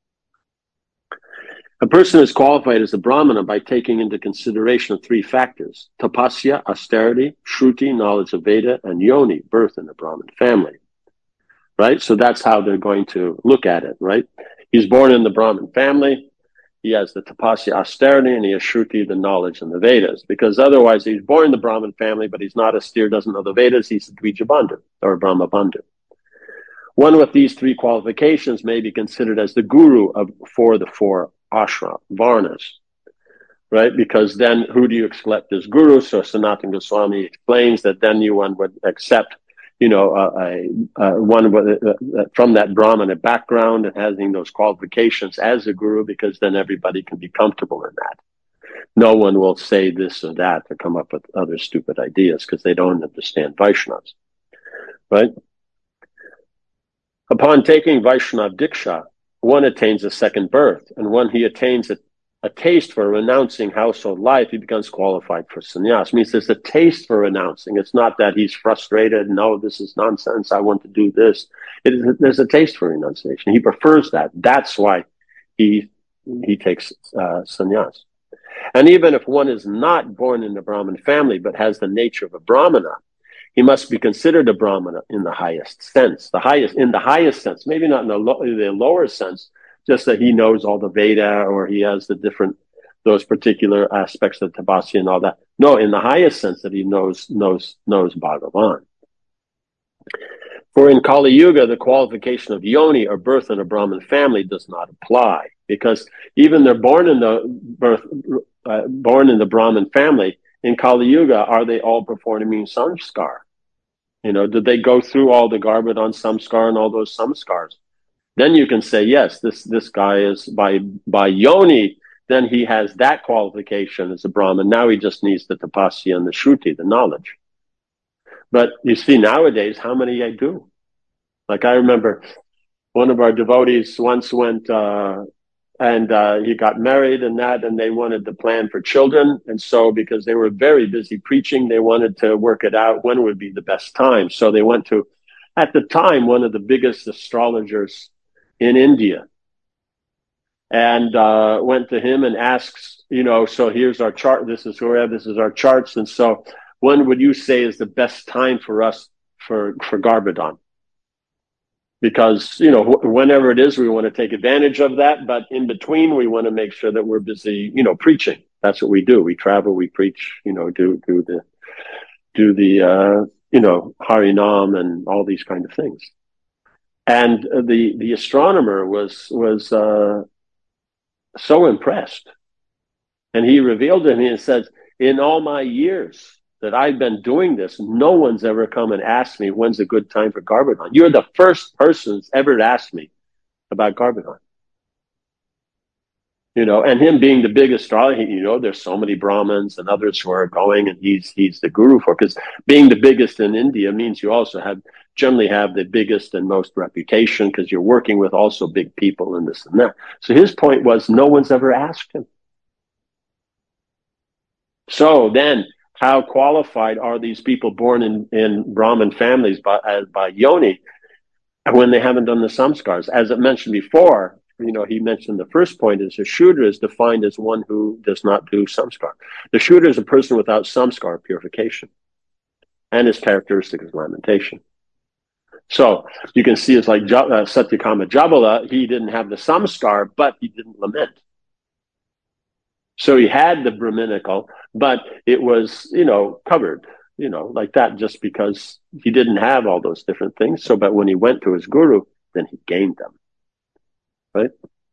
A person is qualified as a Brahmana by taking into consideration three factors: tapasya, austerity; shruti, knowledge of Veda; and yoni, birth in the Brahmin family. Right? So that's how they're going to look at it, right? He's born in the Brahmin family. He has the tapasya, austerity, and he has shruti, the knowledge and the Vedas. Because otherwise, he's born in the Brahmin family, but he's not austere, doesn't know the Vedas. He's a Dvija Bandhu or Brahma Bandhu. One with these three qualifications may be considered as the guru for the four ashram, varnas. Right? Because then who do you accept as guru? So Sanatana Goswami explains that then one would accept one from that Brahmana background and having those qualifications as a guru, because then everybody can be comfortable in that. No one will say this or that to come up with other stupid ideas because they don't understand Vaishnavas. Right? Upon taking Vaishnav Diksha, one attains a second birth, and when he attains a taste for renouncing household life, he becomes qualified for sannyas. It means there's a taste for renouncing. It's not that he's frustrated. No, this is nonsense. I want to do this. There's a taste for renunciation. He prefers that. That's why he takes sannyas. And even if one is not born in the Brahmin family, but has the nature of a Brahmana, he must be considered a Brahmana in the highest sense. In the highest sense, maybe not in the lower sense, just that he knows all the Veda or he has those particular aspects of Tapasya and all that. No, in the highest sense that he knows Bhagavan. For in Kali Yuga, the qualification of yoni or birth in a Brahmin family does not apply, because even they're born in the Brahmin family, in Kali Yuga, are they all performing samskar? Did they go through all the Garbhodhan samskar and all those samskars? Then you can say, yes, this guy is by yoni, then he has that qualification as a Brahmin. Now he just needs the tapasya and the shruti, the knowledge. But you see nowadays, how many I do? Like I remember one of our devotees once went and he got married and they wanted to plan for children. And so because they were very busy preaching, they wanted to work it out when would be the best time. So they went to, at the time, one of the biggest astrologers in India, and went to him and asks, so here's our chart. This is our charts. And so when would you say is the best time for us for Garbhadon. Because, whenever it is, we want to take advantage of that. But in between, we want to make sure that we're busy, preaching. That's what we do. We travel, we preach, do the Harinam and all these kind of things. And the astronomer was so impressed. And he revealed to me and said, in all my years that I've been doing this, no one's ever come and asked me when's a good time for Garbhadon. You're the first person that's ever asked me about Garbhadon. And him being the big astrologer, there's so many Brahmins and others who are going, and he's the guru for, because being the biggest in India means you also generally have the biggest and most reputation, because you're working with also big people and this and that. So his point was, no one's ever asked him. So then, how qualified are these people born in Brahmin families by Yoni when they haven't done the samskars? As I mentioned before, he mentioned the first point is a Shudra is defined as one who does not do samskar. The Shudra is a person without samskar, purification, and his characteristic is lamentation. So you can see it's like Satyakama Jabala, he didn't have the samskar, but he didn't lament. So he had the Brahminical, but it was, covered, like that, just because he didn't have all those different things. So, but when he went to his guru, then he gained them, right?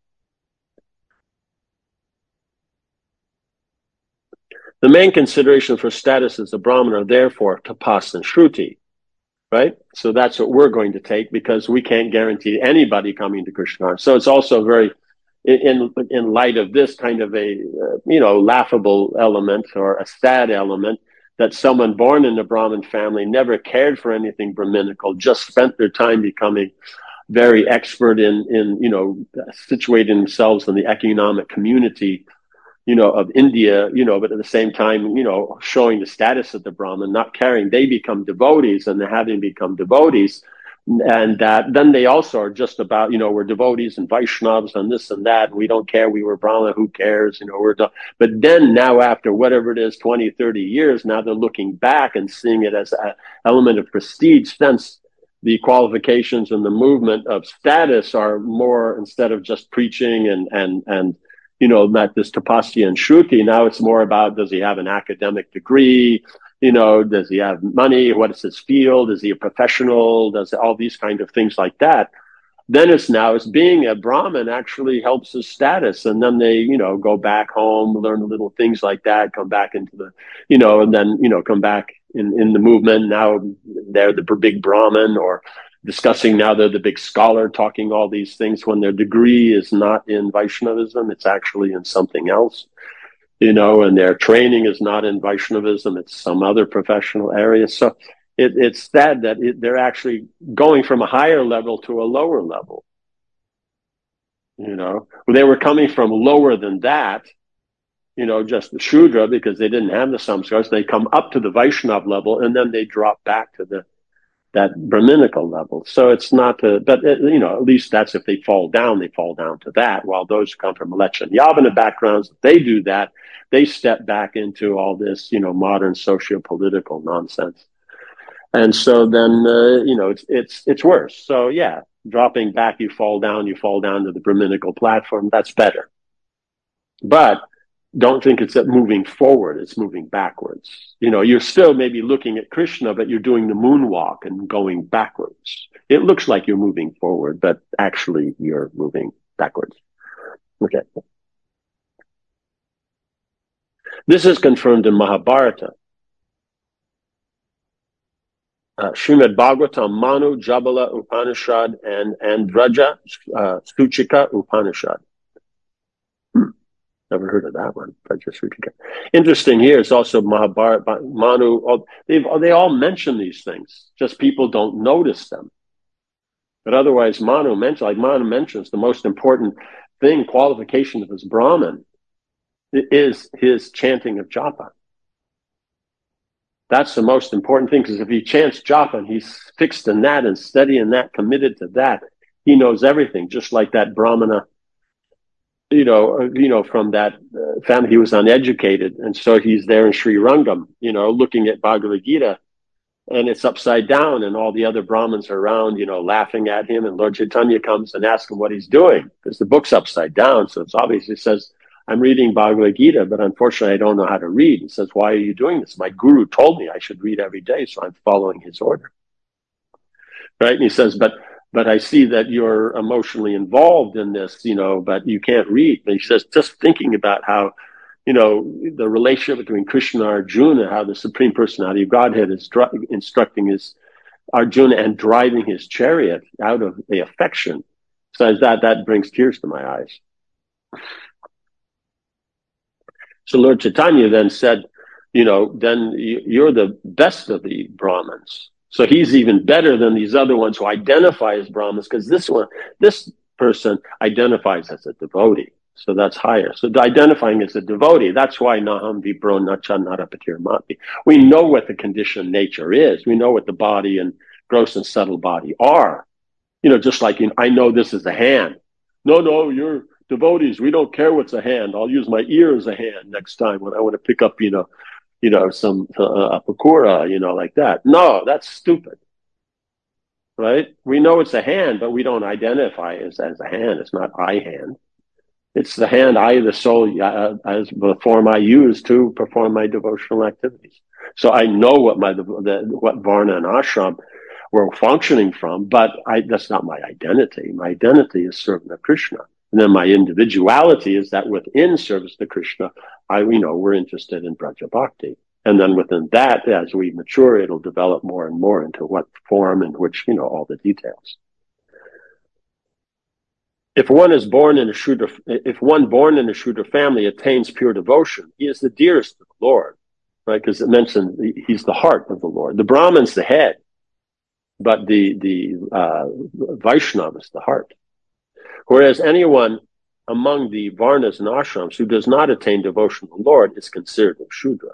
The main consideration for status as a Brahmin are therefore tapas and shruti, right? So that's what we're going to take, because we can't guarantee anybody coming to Krishna. So it's also very, in light of this kind of a laughable element or a sad element, that someone born in a Brahmin family never cared for anything Brahminical, just spent their time becoming very expert in situating themselves in the economic community of India, but at the same time showing the status of the Brahmin, not caring. They become devotees, and having become devotees, and then they also are just about, we're devotees and Vaishnavas and this and that. We don't care. We were Brahma. Who cares? But then now, after whatever it is, 20, 30 years, now they're looking back and seeing it as an element of prestige. Since the qualifications and the movement of status are more, instead of just preaching and not this tapasya and shruti, now it's more about, does he have an academic degree? Does he have money? What is his field? Is he a professional? Does all these kind of things like that? Then it's being a Brahmin actually helps his status. And then they, go back home, learn little things like that, come back into the, and then, come back in the movement. Now they're the big Brahmin, or discussing now they're the big scholar, talking all these things when their degree is not in Vaishnavism. It's actually in something else. And their training is not in Vaishnavism, it's some other professional area. So it's sad that they're actually going from a higher level to a lower level. They were coming from lower than that, just the Shudra, because they didn't have the samskars. They come up to the Vaishnav level, and then they drop back to that Brahminical level. So it's not, but at least that's if they fall down to that. While those who come from Mleccha and Yavana backgrounds, if they do that, they step back into all this, modern socio-political nonsense. And so then, it's worse. So yeah, dropping back, you fall down to the Brahminical platform. That's better. But don't think it's moving forward, it's moving backwards. You're still maybe looking at Krishna, but you're doing the moonwalk and going backwards. It looks like you're moving forward, but actually you're moving backwards. Okay. This is confirmed in Mahabharata. Srimad Bhagavatam, Manu, Jabala Upanishad, and Vraja, Suchika Upanishad. Never heard of that one. Interesting here is also Mahabharata, Manu. They all mention these things. Just people don't notice them. But otherwise, Manu mentions the most important thing, qualification of his Brahmin, is his chanting of japa. That's the most important thing, because if he chants japa and he's fixed in that and steady in that, committed to that, he knows everything, just like that Brahmana. From that family, he was uneducated. And so he's there in Sri Rangam, looking at Bhagavad Gita and it's upside down, and all the other Brahmins are around, laughing at him. And Lord Chaitanya comes and asks him what he's doing, because the book's upside down. So it's obviously says, I'm reading Bhagavad Gita, but unfortunately I don't know how to read. He says, why are you doing this? My guru told me I should read every day, so I'm following his order. Right? And he says, but I see that you're emotionally involved in this, but you can't read. And he says, just thinking about how, the relationship between Krishna and Arjuna, how the Supreme Personality of Godhead is instructing his Arjuna and driving his chariot out of the affection. So that brings tears to my eyes. So Lord Chaitanya then said, then you're the best of the Brahmins. So he's even better than these other ones who identify as Brahmins, because this person identifies as a devotee. So that's higher. So identifying as a devotee, that's why Naham Vipro Nacha Narapatir Mati. We know what the conditioned nature is. We know what the body and gross and subtle body are. Just like I know this is a hand. No, you're devotees. We don't care what's a hand. I'll use my ear as a hand next time when I want to pick up, some pakura, like that. No, that's stupid. Right? We know it's a hand, but we don't identify as a hand. It's not I hand. It's the hand, the soul, as the form I use to perform my devotional activities. So I know what what Varna and Ashram were functioning from, but that's not my identity. My identity is serving to Krishna. And then my individuality is that within service to Krishna, we're interested in Braja Bhakti. And then within that, as we mature, it'll develop more and more into what form and which, all the details. If one born in a Shudra family attains pure devotion, he is the dearest of the Lord, right? Because it mentioned he's the heart of the Lord. The Brahman's the head, but the Vaishnava is the heart. Whereas anyone among the Varnas and Ashrams who does not attain devotion to the Lord is considered a Shudra.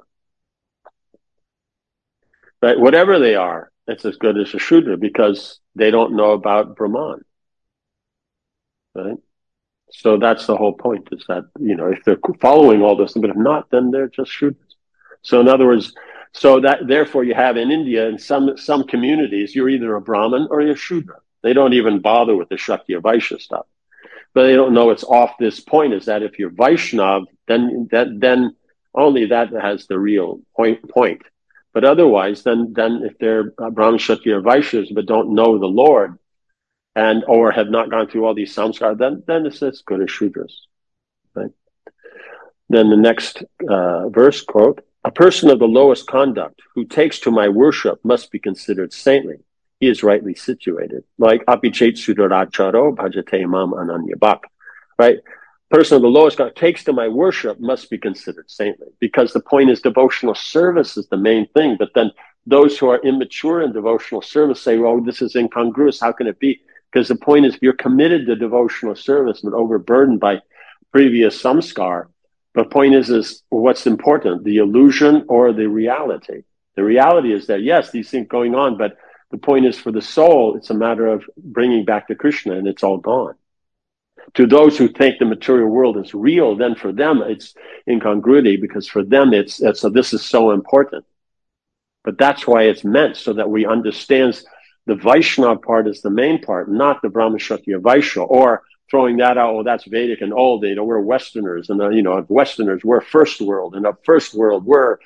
Right? Whatever they are, it's as good as a Shudra, because they don't know about Brahman. Right? So that's the whole point, is that, if they're following all this, but if not, then they're just Shudras. So in other words, therefore you have in India, in some communities, you're either a Brahmin or you're a Shudra. They don't even bother with the Shakti Vaishya stuff. But they don't know it's off this point, is that if you're Vaishnav, then only that has the real point. But otherwise, then if they're Brahmin, Shakti, or Vaishyas, but don't know the Lord, or have not gone through all these samskar, then it's as good as Shudras. Right? Then the next verse, quote, a person of the lowest conduct who takes to my worship must be considered saintly. He is rightly situated. Like apichet sudaracharo bhajate mam ananyabhak. Right? Person of the lowest conduct takes to my worship must be considered saintly. Because the point is devotional service is the main thing. But then those who are immature in devotional service say, well, this is incongruous. How can it be? Because the point is, you're committed to devotional service but overburdened by previous samskar. The point is what's important, the illusion or the reality? The reality is that, yes, these things going on, but the point is, for the soul, it's a matter of bringing back to Krishna, and it's all gone. To those who think the material world is real, then for them it's incongruity, because for them so this is so important. But that's why it's meant, so that we understand the Vaishnava part is the main part, not the Brahma Kshatriya Vaishya, or throwing that out, that's Vedic and old, we're Westerners, and Westerners, we're first world, and of first world, we're,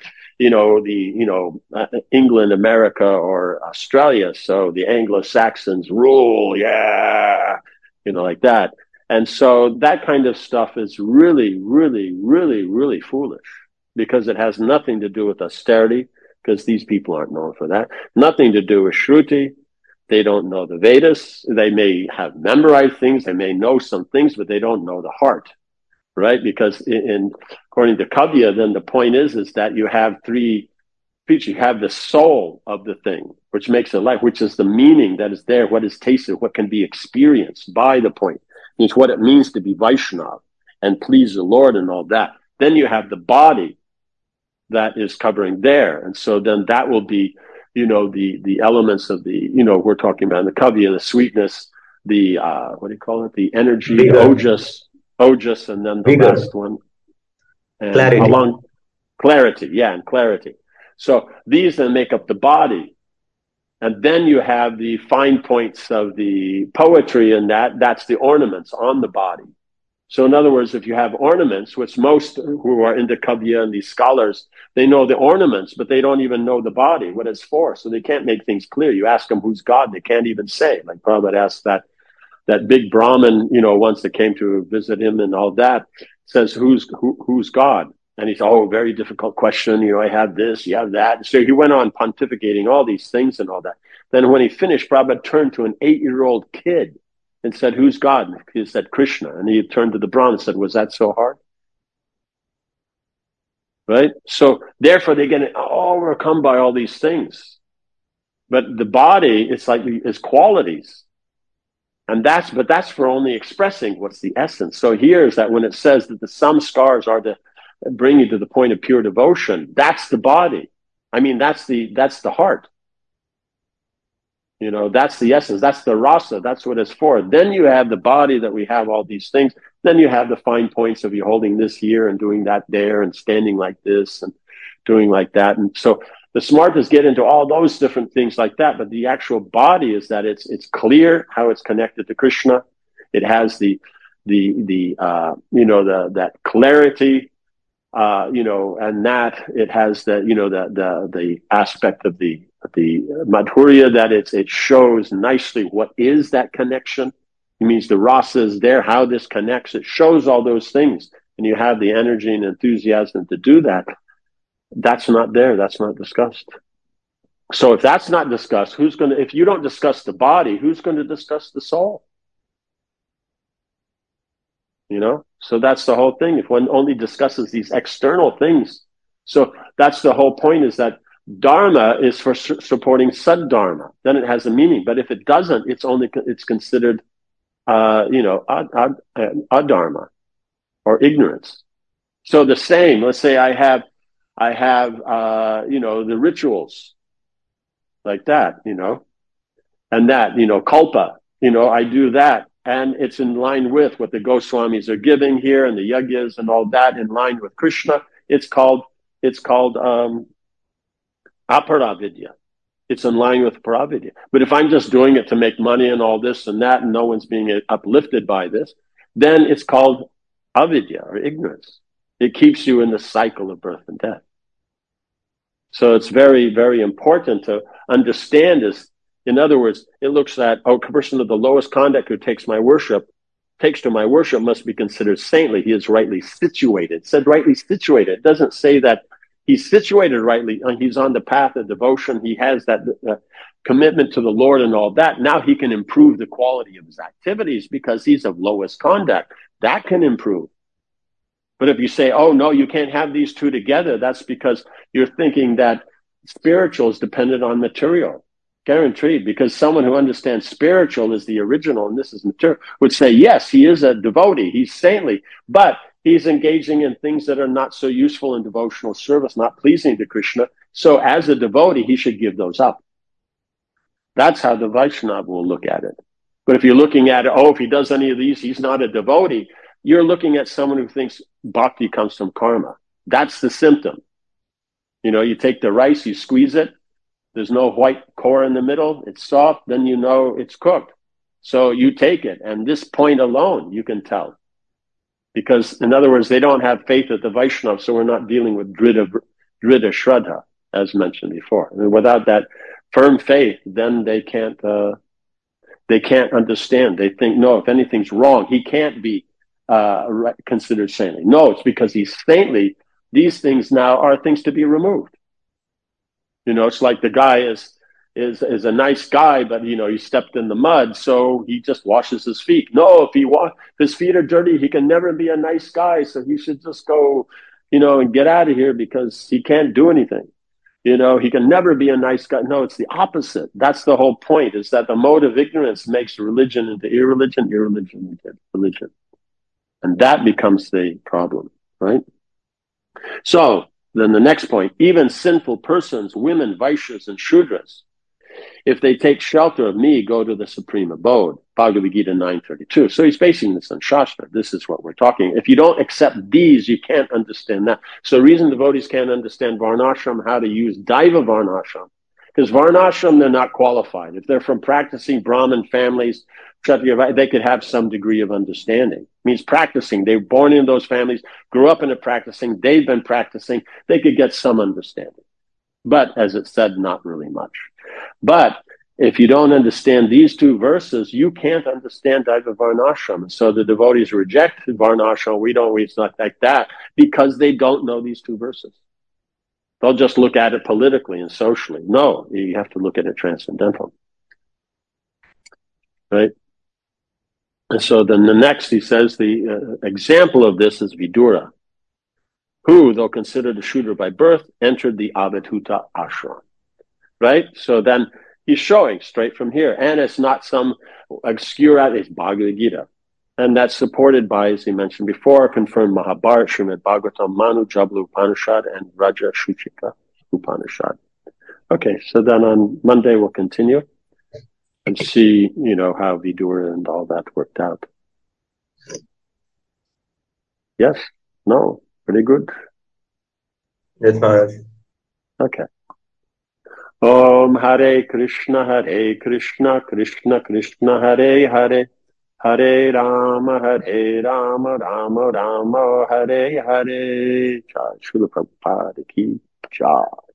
England, America, or Australia, so the Anglo-Saxons rule, like that. And so that kind of stuff is really, really, really, really foolish, because it has nothing to do with austerity, because these people aren't known for that, nothing to do with Shruti. They don't know the Vedas. They may have memorized things. They may know some things, but they don't know the heart, right? Because according to Kavya, then the point is that you have three features. You have the soul of the thing, which makes it life, which is the meaning that is there, what is tasted, what can be experienced by the point. It's what it means to be Vaishnava and please the Lord and all that. Then you have the body that is covering there. And so then that will be, the elements of the, we're talking about in the Kavya, the sweetness, the, the energy, ojas, and then the last one. And clarity. Clarity. And clarity. So these then make up the body. And then you have the fine points of the poetry, and that's the ornaments on the body. So in other words, if you have ornaments, which most who are into Kavya and these scholars, they know the ornaments, but they don't even know the body, what it's for. So they can't make things clear. You ask them who's God, they can't even say. Like Prabhupada asked that big Brahmin, once that came to visit him and all that, says, who's God? And he said, oh, very difficult question. I have this, you have that. So he went on pontificating all these things and all that. Then when he finished, Prabhupada turned to an 8-year-old kid and said, who's God? And he said, Krishna. And he turned to the Brahmin and said, was that so hard? Right? So therefore they get overcome by all these things. But the body, it's qualities. And that's for only expressing what's the essence. So here is that when it says that the samskars are to bring you to the point of pure devotion, that's the body. I mean, that's the heart. That's the essence. That's the rasa. That's what it's for. Then you have the body that we have all these things. Then you have the fine points of you holding this here and doing that there and standing like this and doing like that. And so the smartas get into all those different things like that. But the actual body is that it's clear how it's connected to Krishna. It has that clarity, and that it has the aspect of the madhurya, that it shows nicely what is that connection. It means the rasa is there, how this connects. It shows all those things, and you have the energy and enthusiasm to do that. That's not there. That's not discussed. So if that's not discussed, if you don't discuss the body, who's going to discuss the soul? So that's the whole thing. If one only discusses these external things, so that's the whole point, is that dharma is for supporting saddharma. Then it has a meaning. But if it doesn't, it's considered, adharma or ignorance. So the same. Let's say I have the rituals like that, and that, kalpa, I do that. And it's in line with what the Goswamis are giving here and the yagyas and all that, in line with Krishna. It's called aparavidya. It's in line with paravidya. But if I'm just doing it to make money and all this and that, and no one's being uplifted by this, then it's called avidya, or ignorance. It keeps you in the cycle of birth and death. So it's very, very important to understand this. In other words, it looks at, a person of the lowest conduct who takes to my worship must be considered saintly. He is rightly situated. It said rightly situated. It doesn't say that he's situated rightly. He's on the path of devotion. He has that commitment to the Lord and all that. Now he can improve the quality of his activities because he's of lowest conduct. That can improve. But if you say, oh, no, you can't have these two together, that's because you're thinking that spiritual is dependent on material. Guaranteed, because someone who understands spiritual is the original and this is material would say, yes, he is a devotee, he's saintly, but he's engaging in things that are not so useful in devotional service, not pleasing to Krishna. So as a devotee, he should give those up. That's how the Vaishnava will look at it. But if you're looking at it, if he does any of these, he's not a devotee, you're looking at someone who thinks bhakti comes from karma. That's the symptom. You take the rice, you squeeze it, there's no white core in the middle, it's soft, then it's cooked. So you take it, and this point alone, you can tell. Because, in other words, they don't have faith at the Vaishnava, so we're not dealing with Drida Shraddha, as mentioned before. And without that firm faith, then they can't understand. They think, no, if anything's wrong, he can't be considered saintly. No, it's because he's saintly. These things now are things to be removed. It's like the guy is a nice guy, but he stepped in the mud, so he just washes his feet. No, if his feet are dirty, he can never be a nice guy. So he should just go, and get out of here because he can't do anything. He can never be a nice guy. No, it's the opposite. That's the whole point, is that the mode of ignorance makes religion into irreligion, irreligion into religion. And that becomes the problem, right? So then the next point, even sinful persons, women, Vaishyas, and Shudras, if they take shelter of me, go to the supreme abode. Bhagavad Gita 9:32. So he's basing this on Shastra. This is what we're talking. If you don't accept these, you can't understand that. So the reason devotees can't understand Varnashram, how to use Daiva Varnashram, Because Varnashram, they're not qualified. If they're from practicing Brahmin families, they could have some degree of understanding. It means practicing. They were born in those families, grew up in it practicing, they've been practicing, they could get some understanding. But as it said, not really much. But if you don't understand these two verses, you can't understand Daiva Varnashram. So the devotees reject Varnashram. It's not like that, because they don't know these two verses. They'll just look at it politically and socially. No, you have to look at it transcendental. Right? And so then the next, he says, the example of this is Vidura, who, though considered a Shudra by birth, entered the Avadhuta ashram. Right? So then he's showing straight from here. And it's not some obscure, it's Bhagavad Gita. And that's supported by, as he mentioned before, confirmed Mahabharata, Srimad Bhagavatam, Manu, Jabla Upanishad, and Raja Shuchika Upanishad. Okay, so then on Monday we'll continue and see, how Vidura and all that worked out. Yes? No? Pretty good? Yes, Maharaj. Okay. Om Hare Krishna, Krishna Krishna, Hare Hare, Hare Rama, Rama Rama, Hare Hare. Jai Srila Prabhupada ki Jai.